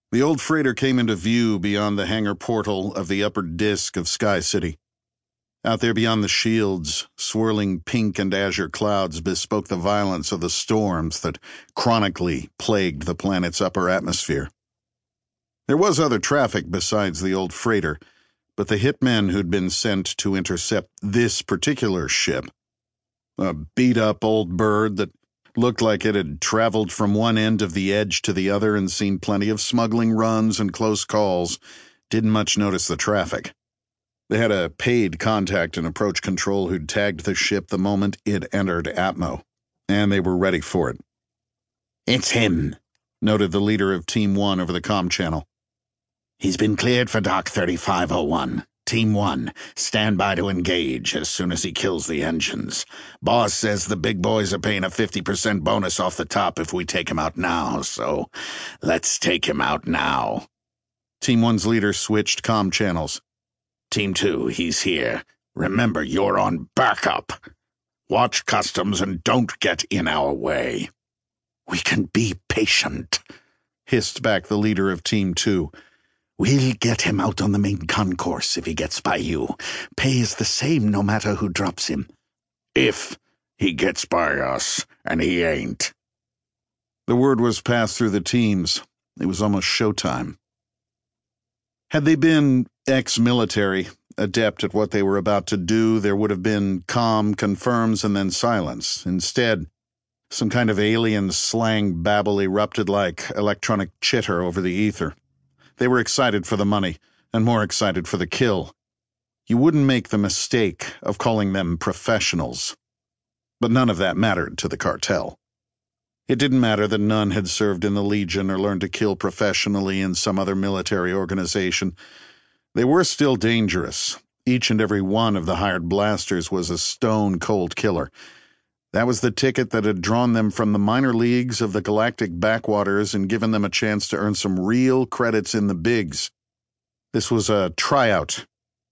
The old freighter came into view beyond the hangar portal of the upper disk of Sky City. Out there beyond the shields, swirling pink and azure clouds bespoke the violence of the storms that chronically plagued the planet's upper atmosphere. There was other traffic besides the old freighter, but the hitmen who'd been sent to intercept this particular ship, a beat-up old bird that looked like it had traveled from one end of the edge to the other and seen plenty of smuggling runs and close calls, didn't much notice the traffic. They had a paid contact in approach control who'd tagged the ship the moment it entered Atmo, and they were ready for it. "It's him," noted the leader of Team 1 over the comm channel. "He's been cleared for Dock 3501. Team 1, stand by to engage as soon as he kills the engines. Boss says the big boys are paying a 50% bonus off the top if we take him out now, so let's take him out now." Team 1's leader switched comm channels. "Team 2, he's here. Remember, you're on backup. Watch customs and don't get in our way." "We can be patient," hissed back the leader of Team 2. "We'll get him out on the main concourse if he gets by you. Pay is the same no matter who drops him." "If he gets by us, and he ain't." The word was passed through the teams. It was almost showtime. Had they been ex-military, adept at what they were about to do, there would have been calm confirms and then silence. Instead, some kind of alien slang babble erupted like electronic chitter over the ether. They were excited for the money, and more excited for the kill. You wouldn't make the mistake of calling them professionals. But none of that mattered to the cartel. It didn't matter that none had served in the Legion or learned to kill professionally in some other military organization. They were still dangerous. Each and every one of the hired blasters was a stone-cold killer. That was the ticket that had drawn them from the minor leagues of the galactic backwaters and given them a chance to earn some real credits in the bigs. This was a tryout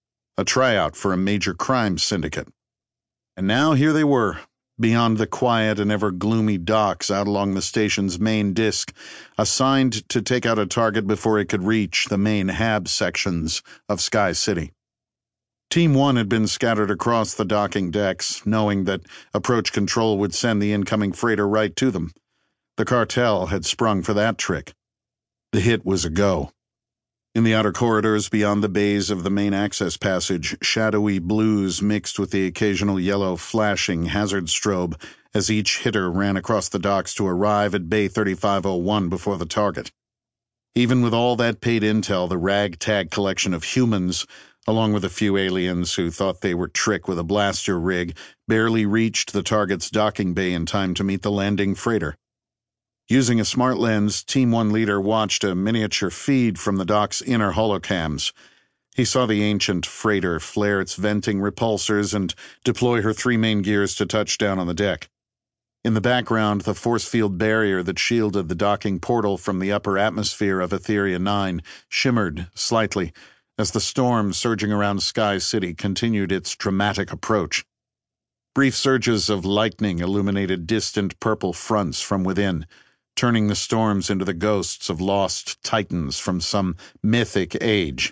for a major crime syndicate. And now here they were, beyond the quiet and ever-gloomy docks out along the station's main disk, assigned to take out a target before it could reach the main HAB sections of Sky City. Team 1 had been scattered across the docking decks, knowing that approach control would send the incoming freighter right to them. The cartel had sprung for that trick. The hit was a go. In the outer corridors beyond the bays of the main access passage, shadowy blues mixed with the occasional yellow flashing hazard strobe as each hitter ran across the docks to arrive at Bay 3501 before the target. Even with all that paid intel, the ragtag collection of humans, along with a few aliens who thought they were trick with a blaster rig, barely reached the target's docking bay in time to meet the landing freighter. Using a smart lens, Team 1 leader watched a miniature feed from the dock's inner holocams. He saw the ancient freighter flare its venting repulsors and deploy her 3 main gears to touch down on the deck. In the background, the force field barrier that shielded the docking portal from the upper atmosphere of Etheria 9 shimmered slightly as the storm surging around Sky City continued its dramatic approach. Brief surges of lightning illuminated distant purple fronts from within, turning the storms into the ghosts of lost titans from some mythic age.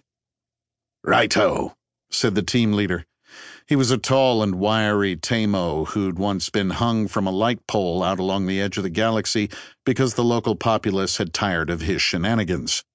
"Righto," said the team leader. He was a tall and wiry Tamo who'd once been hung from a light pole out along the edge of the galaxy because the local populace had tired of his shenanigans.